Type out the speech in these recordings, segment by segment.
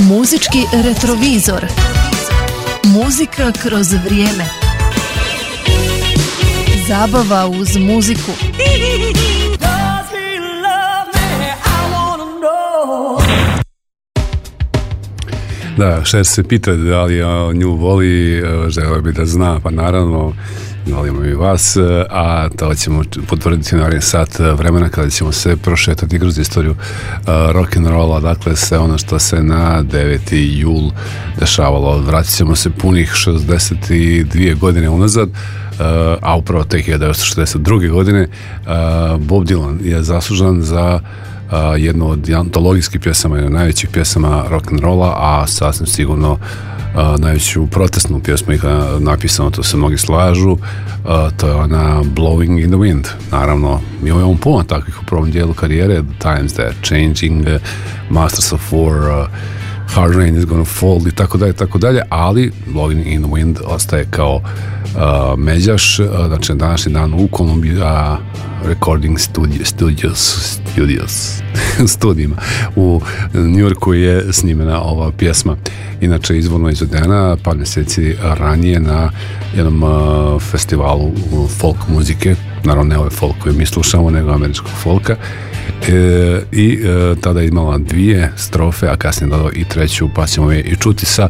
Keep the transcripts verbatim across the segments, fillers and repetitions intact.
Muzički retrovizor. Muzika kroz vrijeme. Zabava uz muziku. Da, Cher se pita da li nju voli, želeo bi da zna, pa naravno volimo i vas, a to ćemo potvrditi naredni sat vremena kada ćemo se prošetati kroz istoriju uh, rock'n'rolla, dakle sve ono što se na deveti jul dešavalo. Vratit ćemo se punih šezdeset dvije godine unazad, uh, a upravo te hiljadu devetsto šezdeset druge godine uh, Bob Dylan je zaslužan za Uh, jednu od antologijskih pjesama, jedna od najvećih pjesama rock'n'rolla, a sasvim sigurno uh, najveću protestnu pjesmu ih napisano, to se mnogi slažu, uh, to je ona Blowing in the Wind. Naravno, imamo puno takvih u prvom dijelu karijere, The Times That Are Changing, uh, Masters of War, uh, Hard Rain is Gonna Fall i tako dalje, tako dalje, ali Blowing in the Wind ostaje kao uh, međaš, uh, znači današnji dan u Columbia Recording Studio, Studios Studios studijima u New Yorku je snimena ova pjesma. Inače izvorno izvedena par mjeseci ranije na jednom uh, festivalu folk muzike, naravno ne ove folk koje mi slušamo, nego američkog folka. E, i e, tada je imala dvije strofe, a kasnije dodao i treću, pa ćemo je i čuti sa.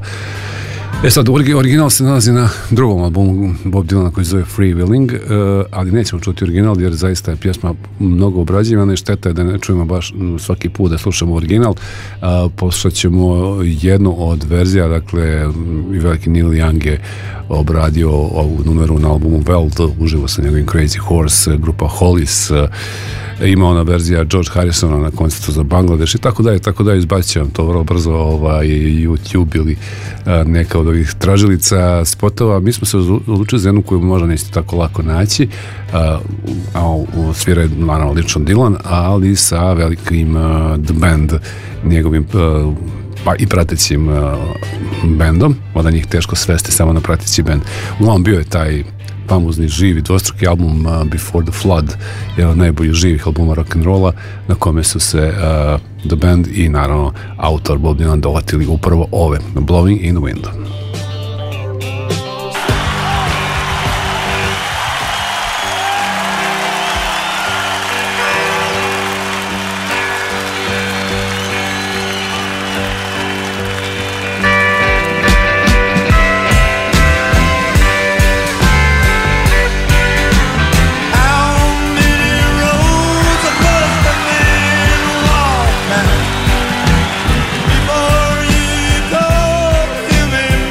E sad, original se nalazi na drugom albumu Bob Dylana koji se zove Free Willing, e, ali nećemo čuti original jer zaista je pjesma mnogo obrađivana i šteta je da ne čujemo baš svaki put da slušamo original. E, poslušat ćemo jednu od verzija, dakle i veliki Neil Young je obradio ovu numeru na albumu Weld, uživo sa njegovim Crazy Horse, grupa Hollies, ima ona verzija George Harrisona na koncertu za Bangladeš i tako dalje, tako dalje, izbacit će vam to vrlo brzo ovaj, YouTube ili a, neka od ovih tražilica spotova. Mi smo se odlučili za jednu koju možda nećete tako lako naći, a, a svira je naravno lično Dylan, ali sa velikim a, The Band, njegovim a, pa i pratećim uh, bendom, onda njih teško svesti samo na prateći bend. Uglavnom bio je taj famozni živi dvostruki album uh, Before the Flood, jedan od najboljih živih albuma rock'n'rolla na kome su se uh, The Band i naravno autor Bob Dylan dovatili upravo ove Blowing in the Wind. Before you go, you may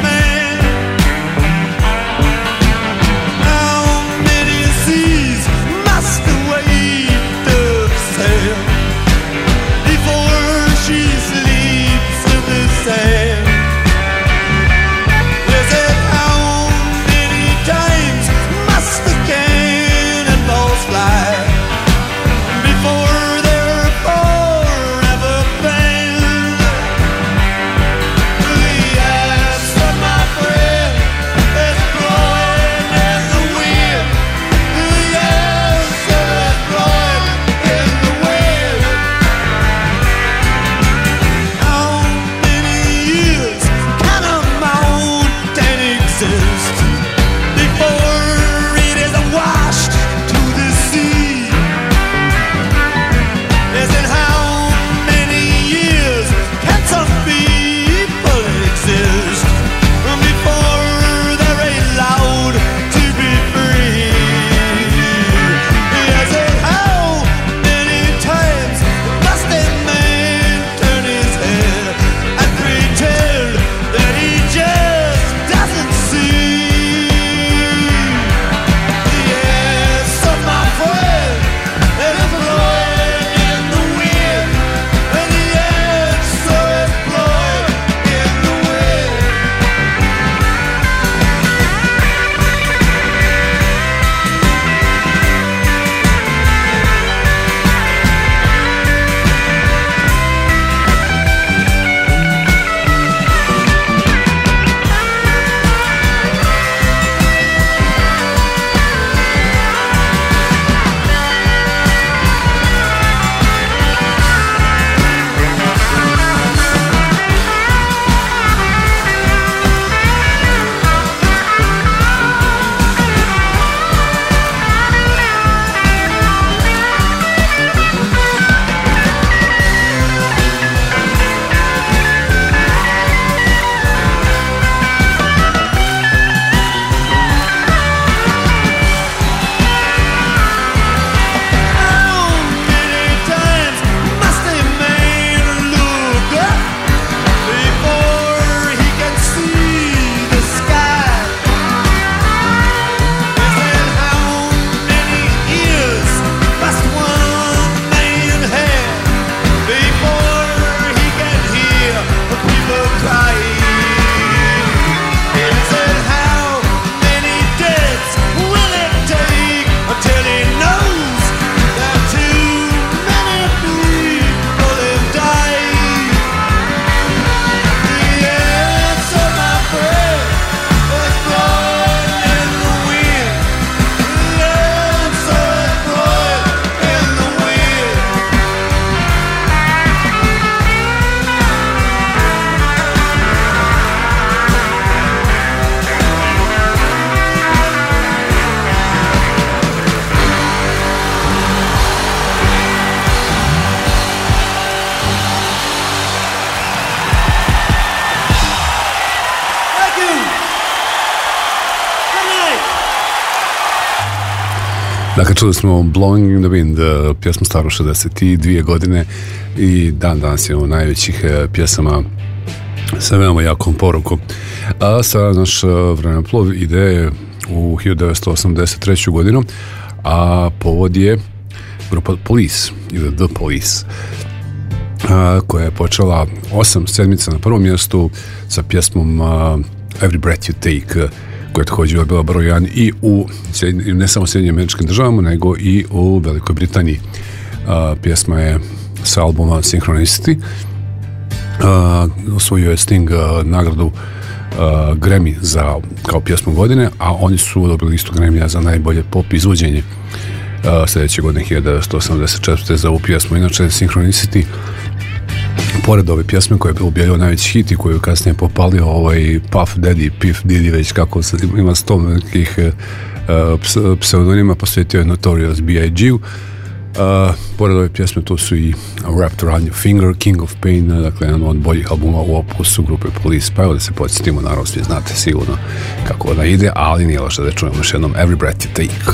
Dakle, čuli smo Blowing in the Wind, pjesmu staru šezdeset dvije godine i dan danas je u najvećih pjesama sa veoma jakom porukom. A sada naš vremeplov ide u hiljadu devetsto osamdeset treću godinu, a povod je grupa Police ili The Police, a, koja je počela osam sedmica na prvom mjestu sa pjesmom a, Every Breath You Take, koja je također bila broj jedan i u ne samo u Sjedinjenim Američkim Državama, nego i u Velikoj Britaniji. A, pjesma je sa albuma Synchronicity. Uh, osvojio je Sting uh, nagradu uh, Grammy za, kao pjesmu godine, a oni su dobili isto Grammya za najbolje pop izvođenje uh, sljedeće godine hiljadu devetsto osamdeset četvrte za ovu pjesmu. Inače, Synchronicity, pored ove pjesme koja je bila ubijela najveći hit i koju je kasnije popalio ovaj Puff Daddy, Piff Diddy, već kako se ima sto nekih uh, pseudonima, posvetio je Notorious B I G-u. Uh, pored ove pjesme tu su i Wrapped Around Your Finger, King of Pain, dakle jedan od boljih albuma u opusu grupe Police. Pa evo da se podsjetimo, naravno svi znate sigurno kako ona ide, ali nije loše da čujemo još jednom Every Breath You Take.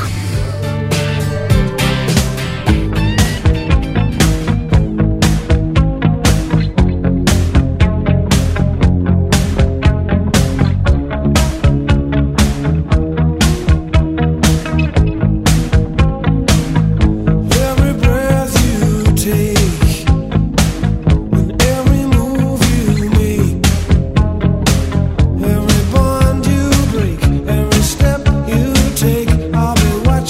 Every bond you break, every step you take, I'll be watching.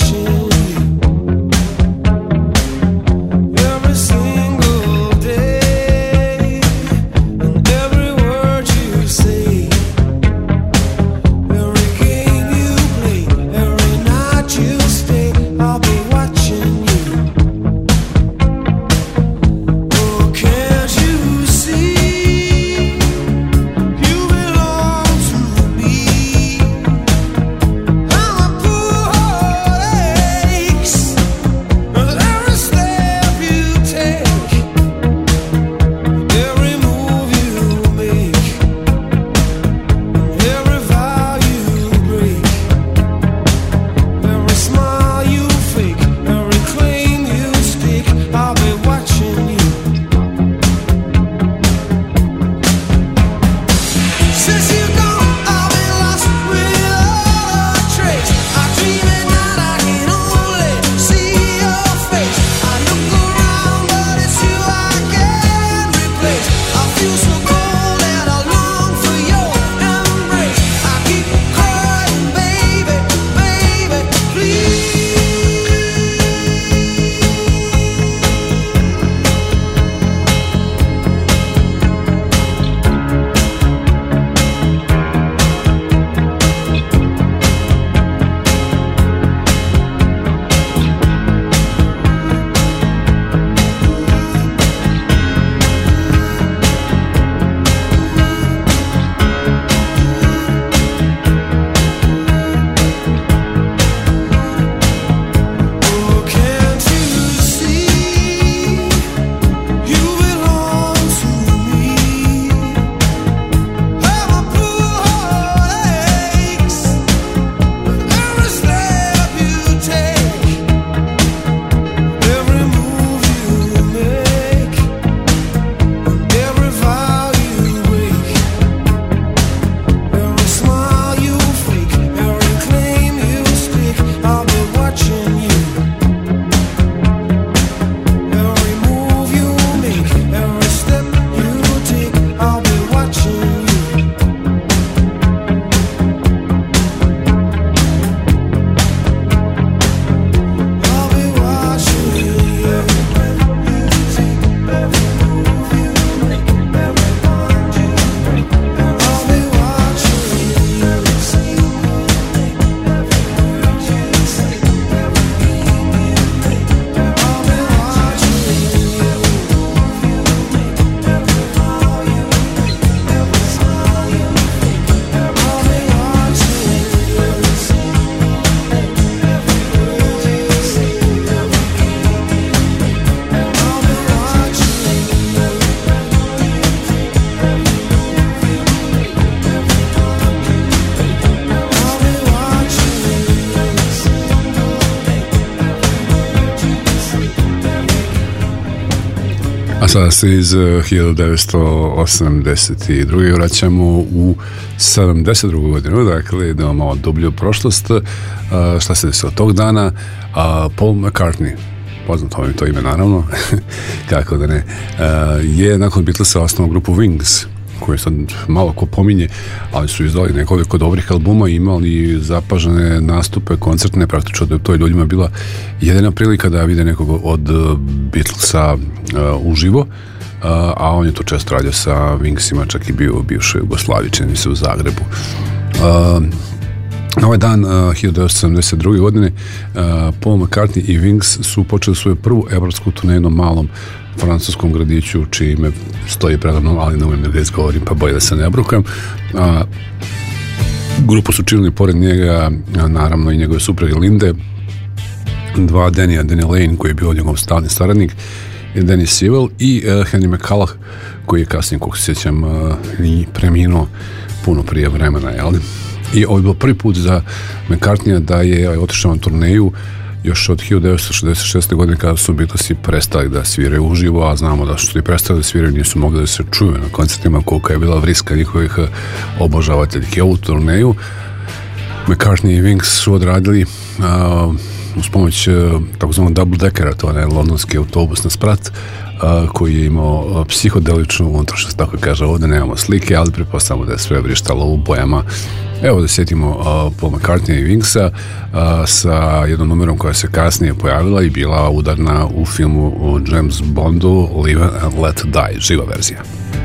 A sada se iz hiljadu devetsto osamdeset druge vraćamo u sedamdeset drugu godinu, dakle idemo malo dublje u prošlost. Šta se desilo tog dana? Paul McCartney, poznato vam je to ime naravno, kako da ne, je nakon Beatlesa osnovao grupu Wings, koje sad malo ko pominje, ali su izdali nekoliko dobrih albuma i imali zapažene nastupe, koncertne, praktično da je to je ljudima bila jedina prilika da vide nekog od Beatlesa uh, uživo, uh, a on je to često radio sa Wingsima, čak i bio u bivšoj Jugoslaviji, čini se u Zagrebu. Uh, Na ovaj dan, uh, hiljadu devetsto sedamdeset druge godine, uh, Paul McCartney i Wings su počeli svoju prvu evropsku turneju na malom francuskom gradiću, čije ime stoji predavno, ali ne umem da ga izgovorim, pa bolje da se ne brukam. Uh, grupu su činili pored njega, uh, naravno i njegove supruge Linde, dva Denija, Danny Lane, koji je bio njegov stalni saradnik, i Danny Sewell i uh, Henry McCulloch, koji je kasnije, kako se sjećam, uh, i preminuo puno prije vremena, jel? I ovo je bilo prvi put za McCartneya da je otišao na turneju još od hiljadu devetsto šezdeset šeste godine, kada su Beatlesi prestali da sviraju uživo, a znamo da su i prestali da sviraju, nisu mogli da se čuju na koncertima, koliko je bila vriska njihovih obožavateljki. Ovu turneju McCartney i Wings su odradili uh, uz pomoć uh, takozvanog double deckera, to je londonski autobus na sprat, uh, koji je imao uh, psihodeličnu unutrašnjost, tako kaže, ovdje nemamo slike, ali pretpostavljamo da je sve vrištalo u bojama. Evo da sjetimo uh, Paul McCartney i Wingsa uh, sa jednom numerom koja se kasnije pojavila i bila udarna u filmu u James Bondu, Live and Let Die, živa verzija.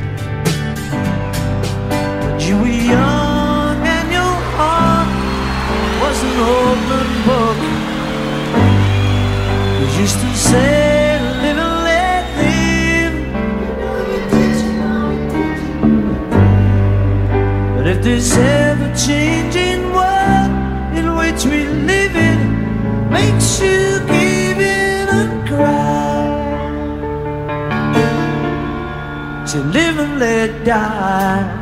You were young and your heart was an open book. You used to say, live and let live. But if this ever-changing world in which we live in makes you give in and cry, say live and let die.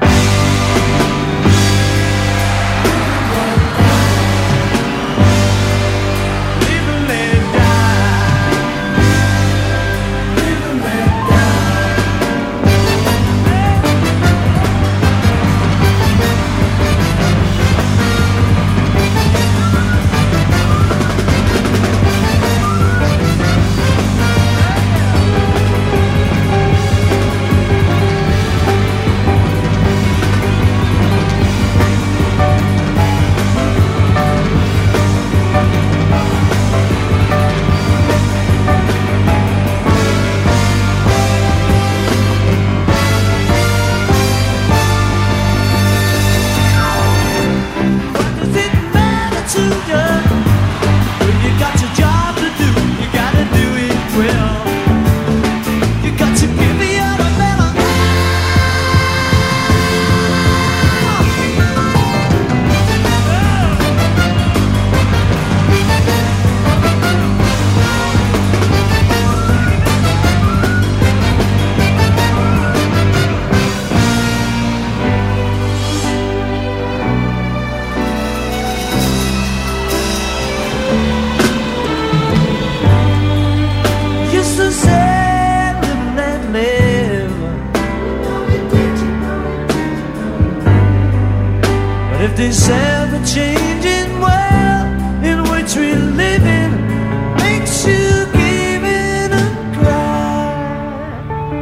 This ever-changing world in which we live in makes you give in and cry.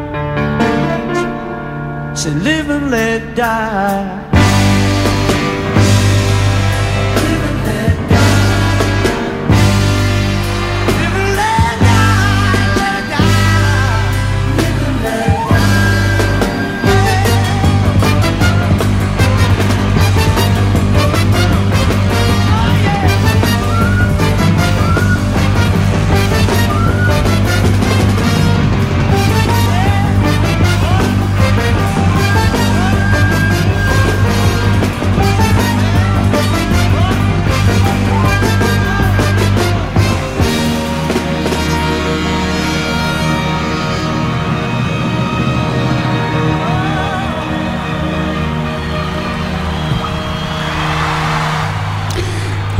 Say live and let die.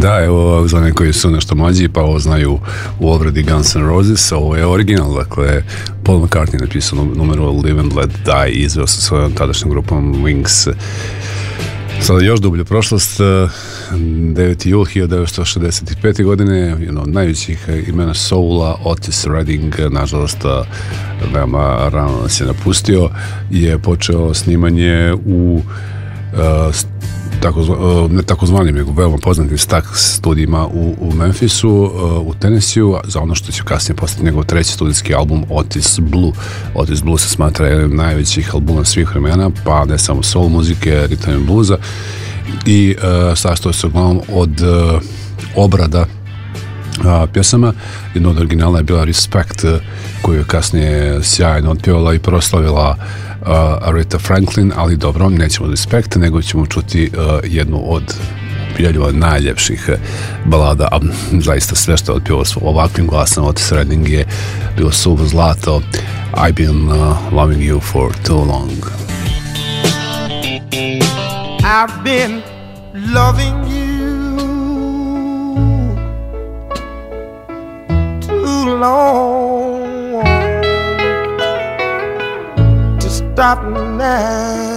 Da, evo, za one koji su nešto mlađi, pa ovo znaju u obradi Guns N' Roses, ovo je original, dakle, Paul McCartney napisao numeru Live and Let Die i izveo sa svojom tadašnjom grupom Wings. Sada još dublju prošlost, deveti jul hiljadu devetsto šezdeset pete. godine, jedno od najvećih imena soula, Otis Redding, nažalost, veoma rano nas je napustio, je počeo snimanje u uh, tako, uh, ne takozvanim, nego veoma poznatim Stax studijima u, u Memphisu, uh, u Tennesseeu, za ono što će kasnije postati njegov treći studijski album Otis Blue. Otis Blue se smatra jednim od najvećih albuma svih vremena, pa ne samo soul muzike, rhythm and bluesa, i uh, sastoji se uglavnom od uh, obrada uh, pjesama. Jedna od originalna je bila Respect, uh, koju je kasnije sjajno otpjevala i proslavila uh, Aretha Franklin, ali dobro, nećemo Respect, nego ćemo čuti uh, jednu od prijavljava najljepših balada, a zaista sve što je otpjevao ovakvim glasom Otis Redding je bilo suvo zlato. I've been uh, loving you for too long. I've been loving you too long to stop now.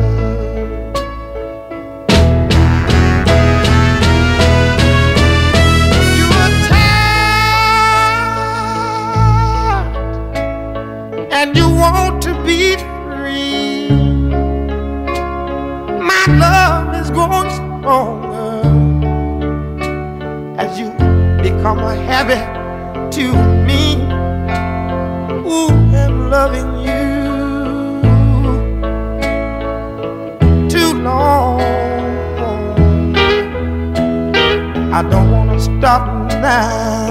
And you want to be free. My love is growing stronger as you become a habit to me. Ooh, I'm loving you too long. I don't want to stop now.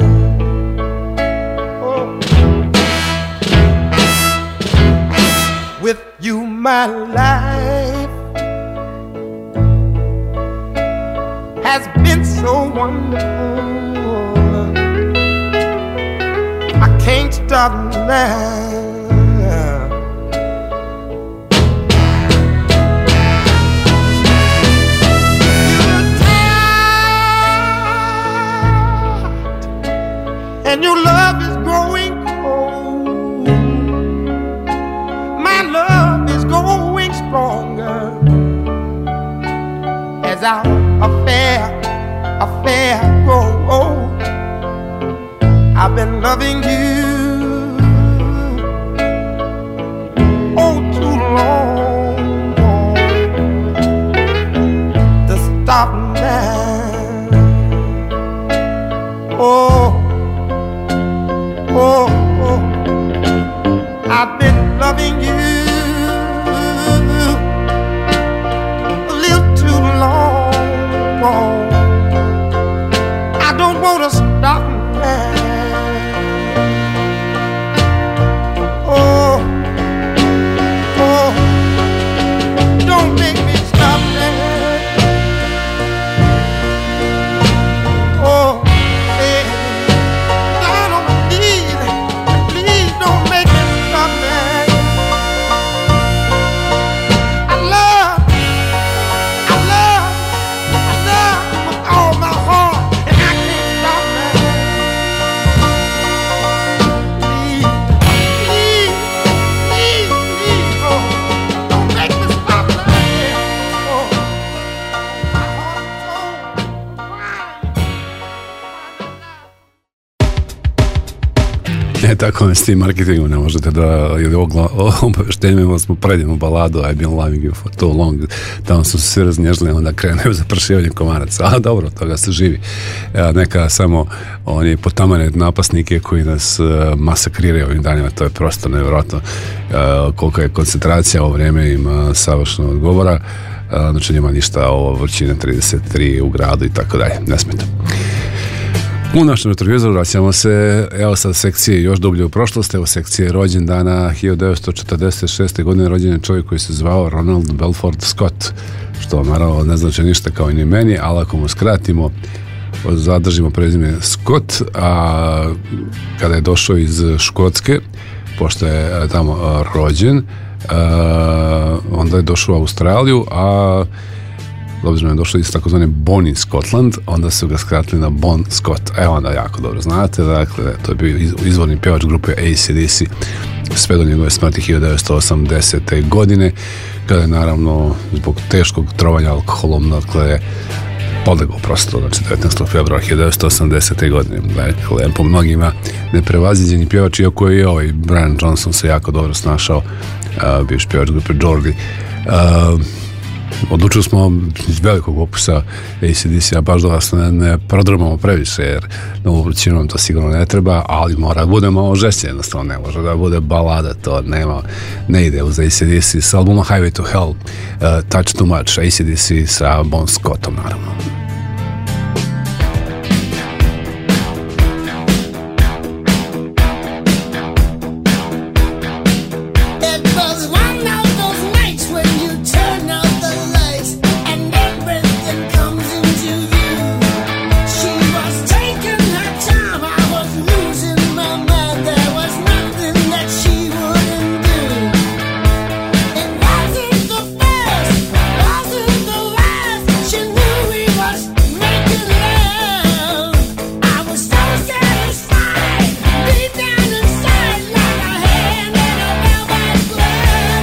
With you, my life has been so wonderful. I can't stop now. You're tired, and your love is growing cold. My love is growing stronger as our affair, affair grows old. I've been loving you oh too long to stop now. Oh, oh, oh. I've been loving you a little too long. I don't want to stop now. Oh, oh, don't make me stop now. Oh, hey, down on my knees, please don't make me stop now. I love, I love, I love with all my heart, and I can't stop now. Please, please, please, please, oh, don't make me stop now. Oh, my heart is so E, tako s tim marketingom ne možete da, ili obaveštenjujemo smo predivnu baladu I've been loving you for too long, tamo su se svi raznježili, onda krenuju za pršivanje komaraca, a dobro, toga se živi. E, neka samo oni potamane napasnike koji nas uh, masakriraju ovim danima, to je prosto nevjerojatno uh, kolika je koncentracija, ovo vrijeme im uh, savršeno odgovora, uh, znači nema ništa, ovo vrućina trideset tri u gradu i tako dalje, ne smeta. U našem retrovizoru vraćamo se, evo sad sekcije još dublje u prošlost, evo sekcije rođendana. Hiljadu devetsto četrdeset šeste. godine rođen je čovjek koji se zvao Ronald Belford Scott, što naravno ne znači ništa kao i ni meni, ali ako mu skratimo, zadržimo prezime Scott, a kada je došao iz Škotske, pošto je tamo rođen, onda je došao u Australiju, a obzirom je došao iz takozvane Bonnie Scotland, onda su ga skratili na Bon Scott. Evo onda jako dobro znate, dakle, to je bio izvorni pevač grupe A C D C sve do njegove smrti hiljadu devetsto osamdesete. godine, kada je naravno zbog teškog trovanja alkoholom, dakle, podlegao prosto, znači devetnaestog februara hiljadu devetsto osamdesete. godine. Dakle, po mnogima neprevaziđeni pjevač, iako je i ovaj Brian Johnson se jako dobro snašao, uh, bivši pjevač grupe Geordi. Uh, odlučili smo iz velikog opusa A C D C-a baš da vas ne, ne prodrmamo previše, jer novu vrućinu nam to sigurno ne treba, ali mora da bude malo žešće, jednostavno ne može da bude balada, to nema, ne ide uz A C D C. S albuma Highway to Hell, uh, Touch Too Much, A C D C sa Bon Scottom naravno. Well,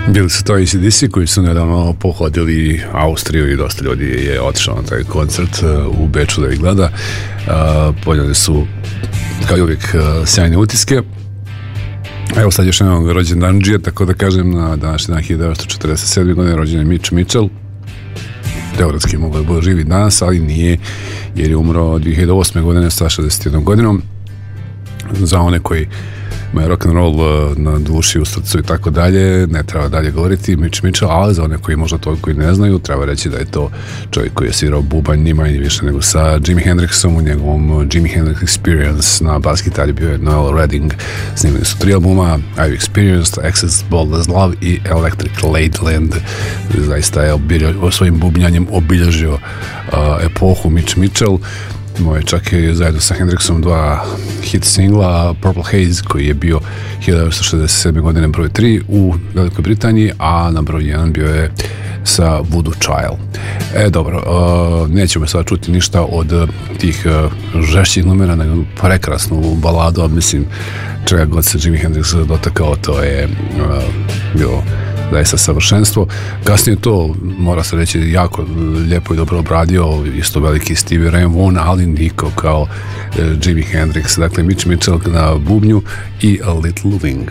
Bili su to A C D C koji su nedavno pohodili Austriju i dosta ljudi je otišao na taj koncert u Beču da ih gleda. Ponijeli su kao i uvijek sjajne utiske. Evo sad još jednog rođendanđija, tako da kažem, na današnji dan hiljadu devetsto četrdeset sedme. godine rođen je Mitch Mitchell. Teoretski mogao je bude živi danas, ali nije, jer je umro dvije hiljade osme. godine sa šezdeset jednom godinom. Za one koji ima rock and roll na duši, u srcu i tako dalje, ne treba dalje govoriti Mitch Mitchell, ali za one koji možda toliko i ne znaju, treba reći da je to čovjek koji je svirao bubanj ni manje više nego sa Jimi Hendrixom u njegovom Jimi Hendrix Experience. Na bas gitari bio je Noel Redding. Snimili su tri albuma: I've Experienced, Access, Bold as Love i Electric Ladyland. Zaista je obilježio, svojim bubnjanjem obilježio uh, epohu Mitch Mitchell. Imao je čak i zajedno sa Hendrixom dva hit singla, Purple Haze koji je bio hiljadu devetsto šezdeset sedme. godine broj tri u Velikoj Britaniji, a na broj jedan bio je sa Voodoo Child. E, dobro, uh, nećemo sada čuti ništa od tih uh, žešćih numera, nego prekrasnu baladu, mislim, čega god se Jimi Hendrix dotakao, to je uh, bilo zaista savršenstvo. Kasnije to, mora se reći, jako lijepo i dobro obradio isto veliki Stevie Ray Vaughan, ali niko kao uh, Jimi Hendrix. Dakle, Mitch Mitchell na bubnju i A Little Wing.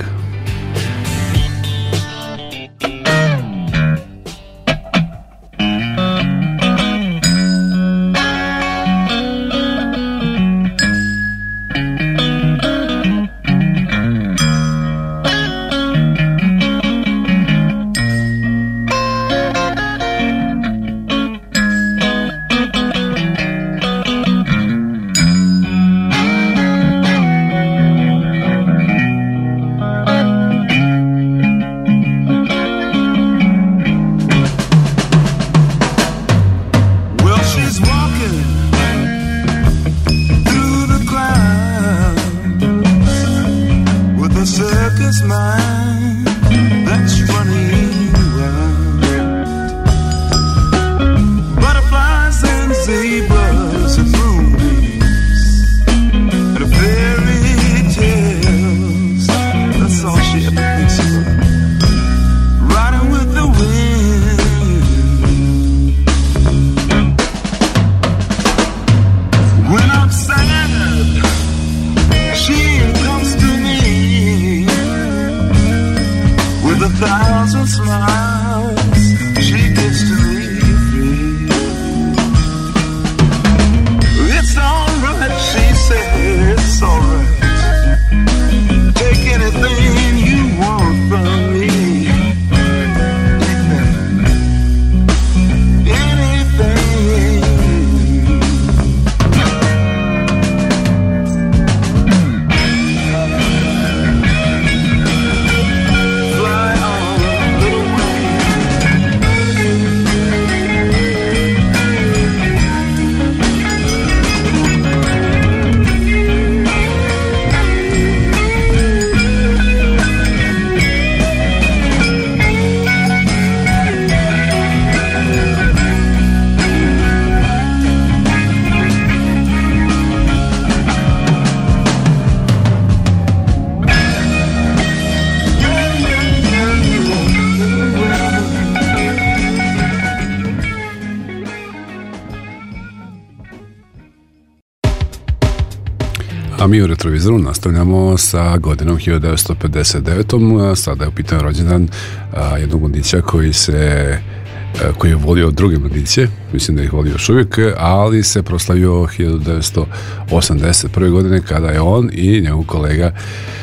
A mi u Retrovizoru nastavljamo sa godinom hiljadu devetsto pedeset devete. Sada je u pitanju rođendan jednog mladića koji se koji je volio druge mladiće, mislim da ih volio još uvijek, ali se proslavio hiljadu devetsto osamdeset prve. godine kada je on i njegov kolega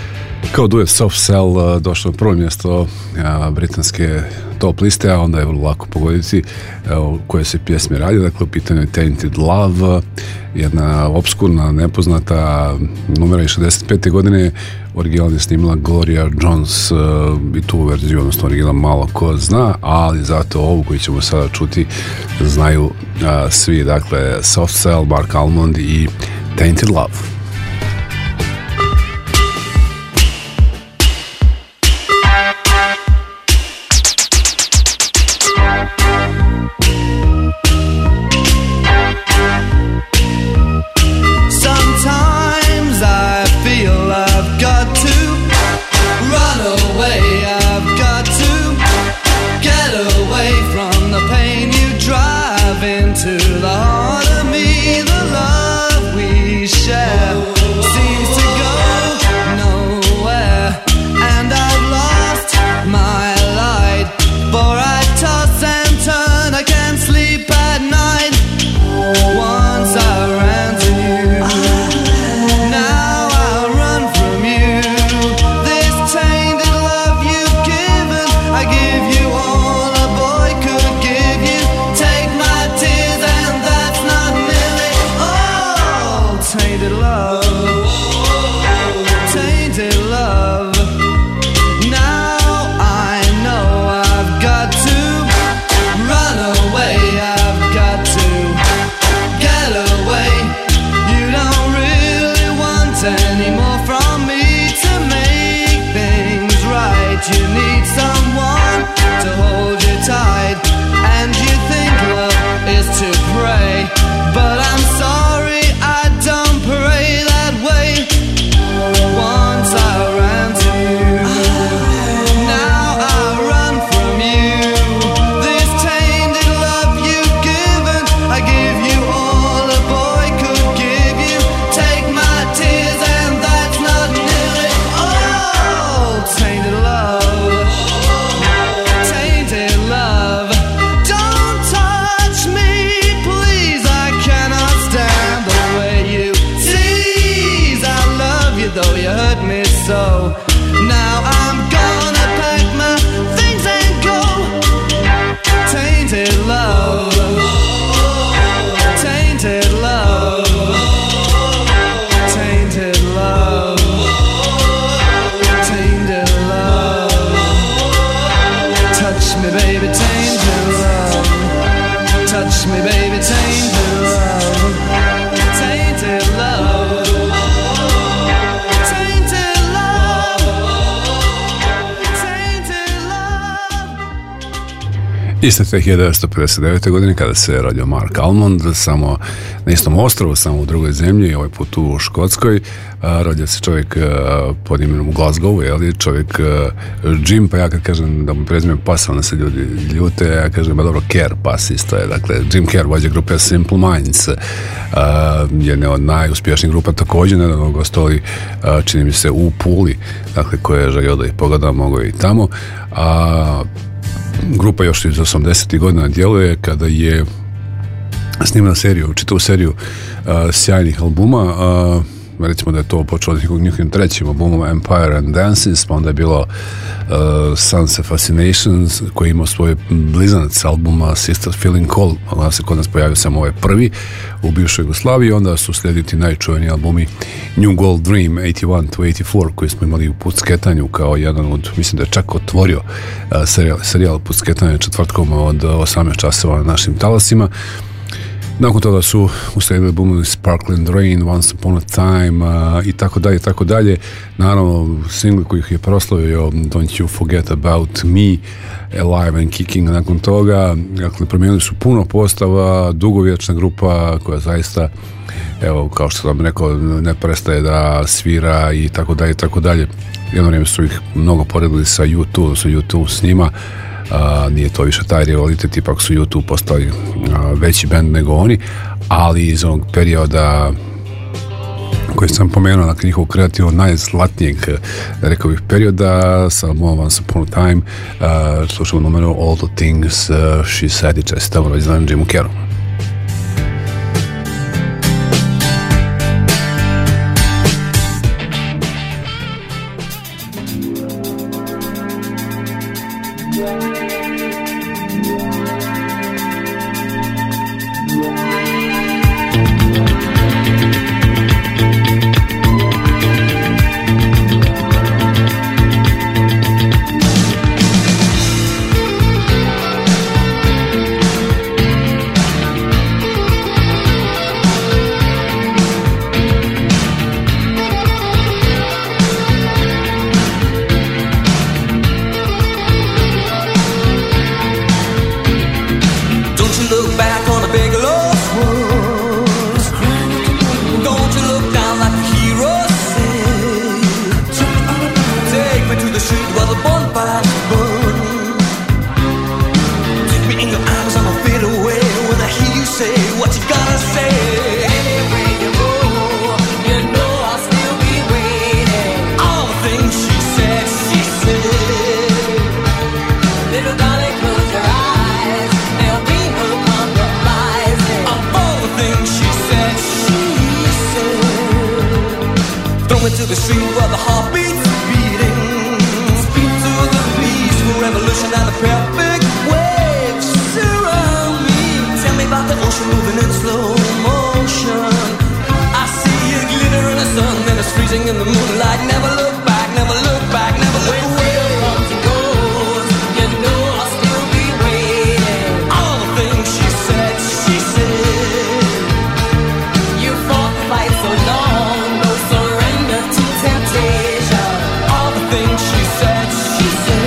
kao duet Soft Cell došao na prvo mjesto a, britanske top liste, a onda je vrlo lako pogoditi o koje se pjesme radi. Dakle, u pitanju je Tainted Love, jedna obskurna, nepoznata numera iz šezdeset pete. godine. Original je snimila Gloria Jones uh, i tu verziju, odnosno original malo ko zna, ali zato ovu koju ćemo sada čuti znaju uh, svi. Dakle, Soft Cell, Mark Almond i Tainted Love. Run away, I've got to you need someone to hold you tight, and you think love is to pray, but I'm sorry, I don't pray that way. Once I ran to you, now I run from you. This tainted love you've given, I give you all a boy could give you. Take my tears and that's not nearly all. Tainted love, tainted love. Don't touch me, please, I cannot stand the way you tease. I love you though you hurt me so. Now I'm gonna pack my things and go. Tainted love, tainted love, tainted love, tainted love. Touch me, baby, tainted love. Touch me, baby, tainted love. Tainted love. Tainted love. Tainted love. Iste te hiljadu devetsto pedeset devete. godine kada se rodio Mark Almond, samo na istom ostrovu, samo u drugoj zemlji, ovaj put u Škotskoj. A, rodio se čovjek a, pod imenom Glasgow, jeli, čovjek a, Jim, pa ja kad kažem da mu prezimem Pas, onda se ljudi ljute, ja kažem, ba dobro, Kerr Pas isto je, dakle, Jim Kerr, vođa grupe Simple Minds, a, jedne od najuspješnijih grupa, također nedavno gostovali, a, čini mi se, u Puli, dakle, koje je želio da ih pogleda, mogo i tamo, a grupa još iz osamdesetih godina djeluje kada je snimala seriju, čitavu seriju uh, sjajnih albuma, uh, recimo da je to počelo od njihovim trećim albumom Empire and Dances, pa onda je bilo uh, Sunset Fascinations koji je imao svoj blizanac albuma Sister Feeling Cold, onda se kod nas pojavio samo ovaj prvi u bivšoj Jugoslaviji, onda su slijediti najčuveniji albumi New Gold Dream eighty-one to eighty-four koji smo imali u Pucketanju kao jedan od, mislim da je čak otvorio uh, serijal, serijal Pucketanja četvrtkom od osamnaest časova na našim talasima. Nakon toga su uslijedili albumovi Sparkling Rain, Once Upon a Time uh, i tako dalje, tako dalje. Naravno, singl koji ih je proslavio Don't You Forget About Me, Alive and Kicking nakon toga. Dakle, promijenili su puno postava, dugovječna grupa koja zaista, evo, kao što sam rekao, ne prestaje da svira i tako dalje, tako dalje. Jedno vrijeme su ih mnogo poredili sa U two, su U two s njima. Uh, nije to više taj rivalitet, ipak su U two postali uh, veći bend nego oni, ali iz onog perioda koji sam pomenuo, dakle njihovog kreativno najzlatnijeg, rekao bih, perioda sa albumom Once Upon a Time, uh, slušamo numeru All the Things uh, She Said, i čestitamo rođendan Jimu Kerru. She said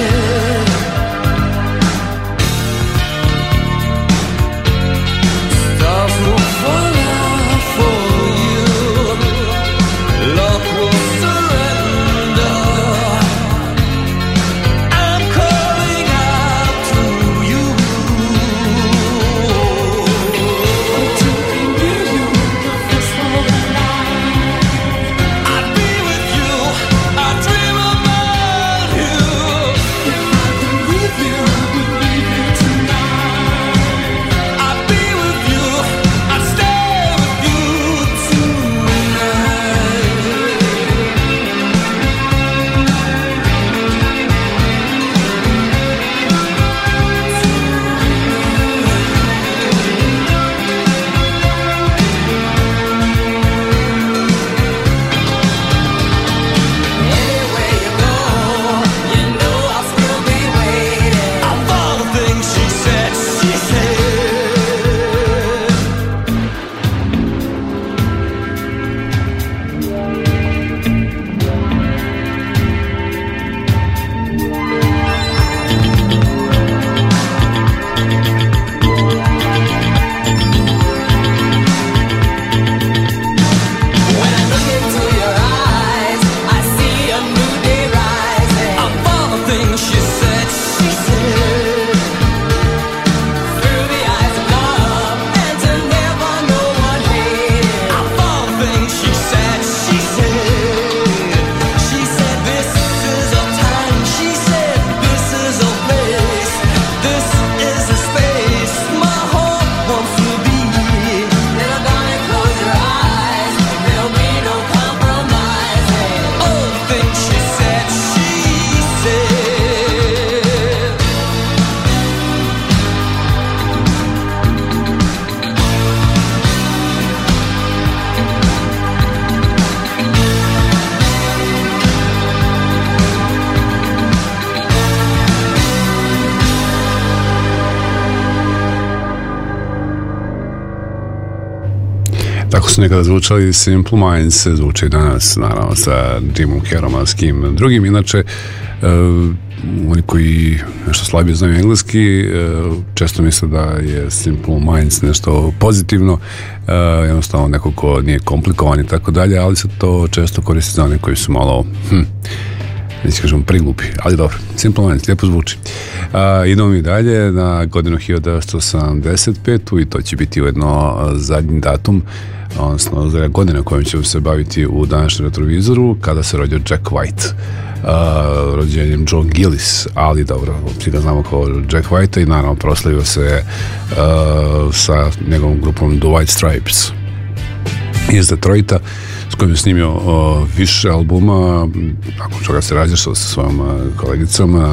Tako su nekada zvučali Simple Minds, zvuče i danas, naravno, sa Jimom Carrom, a s kim drugim. Inače, uh, oni koji nešto slabije znaju engleski, uh, često misle da je Simple Minds nešto pozitivno, uh, jednostavno neko ko nije komplikovan i tako dalje, ali se to često koristi za one koji su malo, hm, neći kažem priglupi, ali dobro, Simple Minds, lijepo zvuči. A, idemo mi dalje na godinu hiljadu devetsto sedamdeset petu i to će biti ujedno zadnji datum, odnosno zadnja godina kojom ćemo se baviti u današnjem retrovizoru, kada se rodio Jack White. Uh, rođenjem John Gillis, ali dobro, svi ga znamo kao Jack White i naravno proslavio se uh, sa njegovom grupom The White Stripes iz Detroita, s kojim je snimio uh, više albuma, nakon čega se rađešao sa svojom uh, kolegicom uh,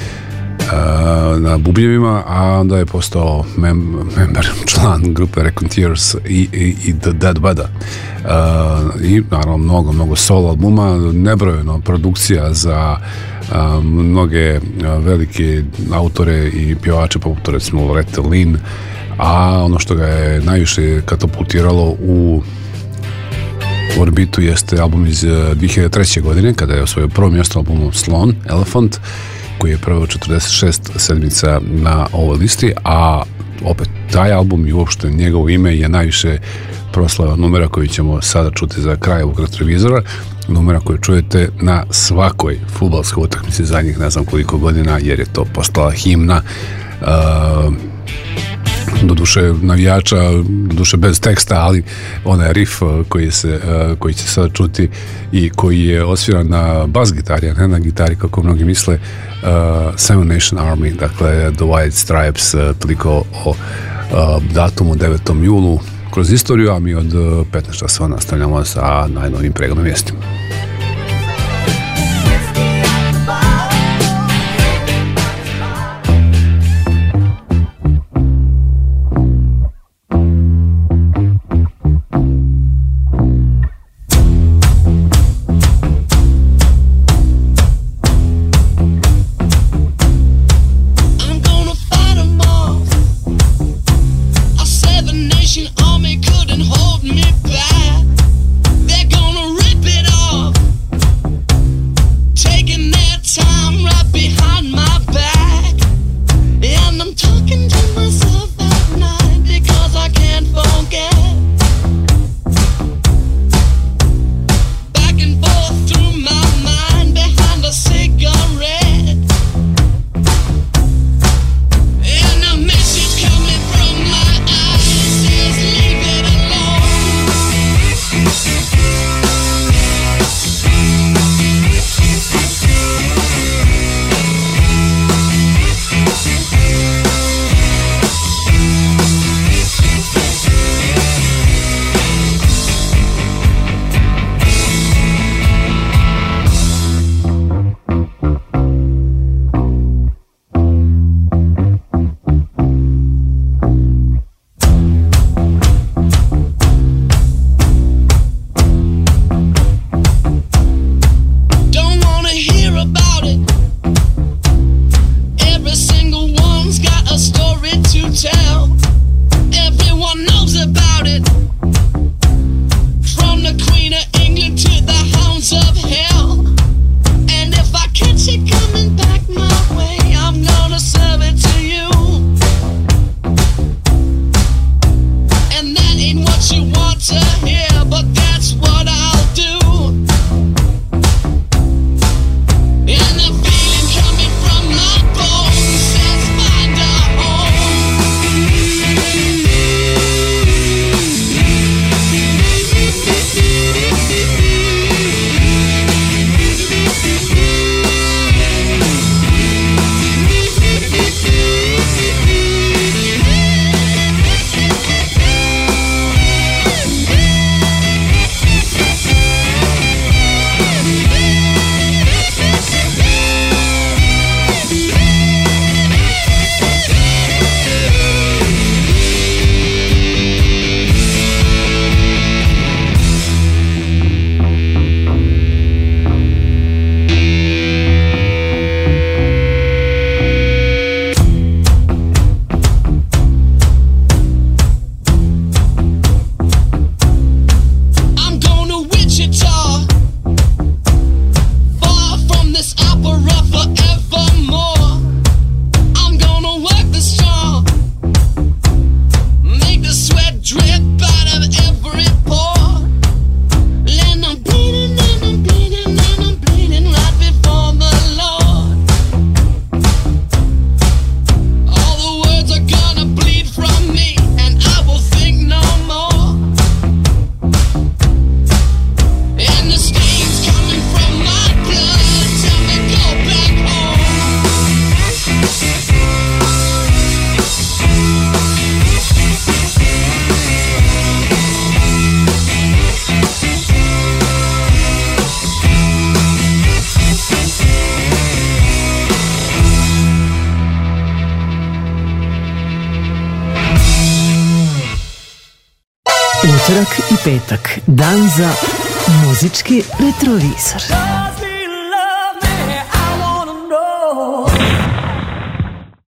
uh, na bubnjevima, a onda je postao mem member, član grupe Raconteurs i, i, i The Dead Weather. Uh, i naravno mnogo, mnogo solo albuma, nebrojeno produkcija za uh, mnoge uh, velike autore i pjevače poput recimo Loretta Lynn, a ono što ga je najviše katapultiralo u orbitu jeste album iz dvije hiljade treće. godine, kada je osvojio prvo mjesto albumom Sloan, Elephant, koji je prvo četrdeset šest sedmica na ovoj listi, a opet taj album i uopšte njegovo ime je najviše proslava numera koji ćemo sada čuti za kraj ovog retrovizora, numera koje čujete na svakoj fudbalskoj utakmici zadnjih ne znam koliko godina, jer je to postala himna, uh, doduše navijača, doduše bez teksta, ali onaj riff koji, se, koji će sada čuti i koji je osviran na bas gitari, a ne na gitari kako mnogi misle, uh, Seven Nation Army, dakle The White Stripes, toliko o uh, datumu devetom julu kroz istoriju, a mi od petnaest časova nastavljamo sa najnovim pregledom vijestima. Army couldn't hold me back. They're gonna rip it off. Utorak i petak, dan za muzički retrovizor.